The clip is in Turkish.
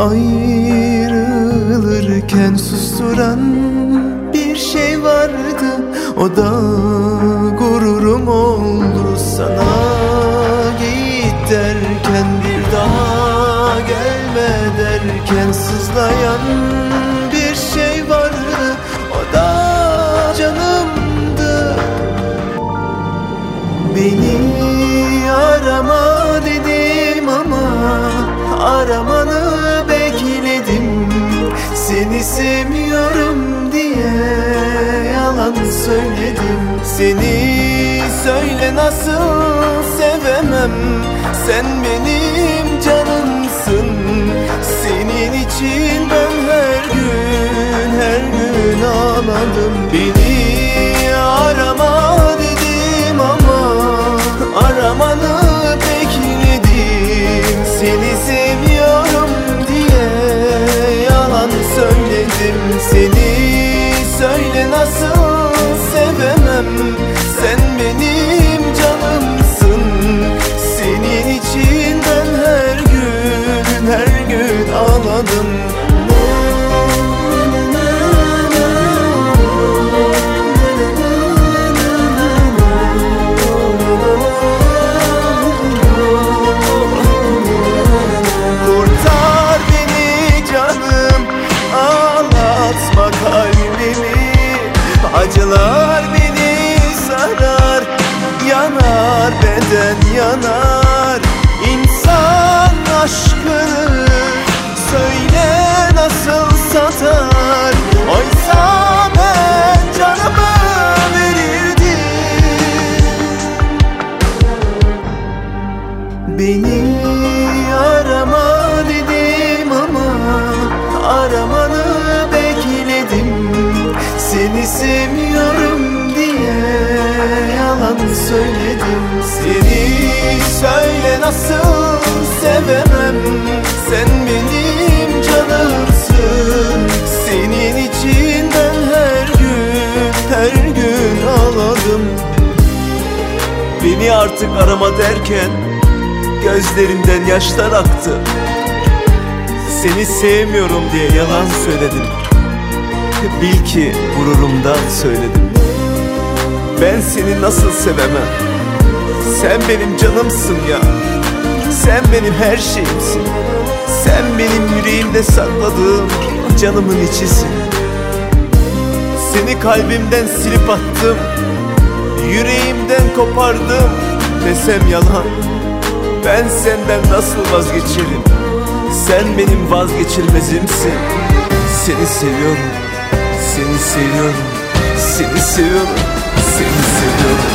Ayrılırken susturan bir şey vardı, o da gururum oldu. Sana git derken, bir daha gelme derken sızlayan bir şey vardı, o da canımdı. Beni arama dedim ama aramanı bekledim. Seni sevmiyorum diye yalan söyledim. Seni söyle nasıl sevemem, sen benim canımsın. Senin için ben her gün ağladım. Beni arama dedim ama aramanı bekledim. Seni sevmiyorum diye yalan söyledim. Seni söyle nasıl sevemem, sen benim canımsın. Senin için ben her gün ağladım. Kurtar beni canım, ağlatma kalbimi. Acılar beni sarar, yanar beden yanar. İnsan aşkını söyle nasıl satar? Oysa ben canımı verirdim. Beni arama dedim ama aramanı bekledim. Seni sevmiyorum diye yalan söyledim. Seni söyle nasıl sevemem, sen benim canımsın. Senin için ben her gün ağladım. Beni artık arama derken gözlerimden yaşlar aktı. Seni sevmiyorum diye yalan söyledim. Bil ki gururumdan söyledim. Ben seni nasıl sevemem, sen benim canımsın ya. Sen benim her şeyimsin. Sen benim yüreğimde sakladığım canımın içisin. Seni kalbimden silip attım, yüreğimden kopardım desem yalan. Ben senden nasıl vazgeçerim? Sen benim vazgeçilmezimsin. Seni seviyorum, seni seviyorum, seni seviyorum, seni seviyorum.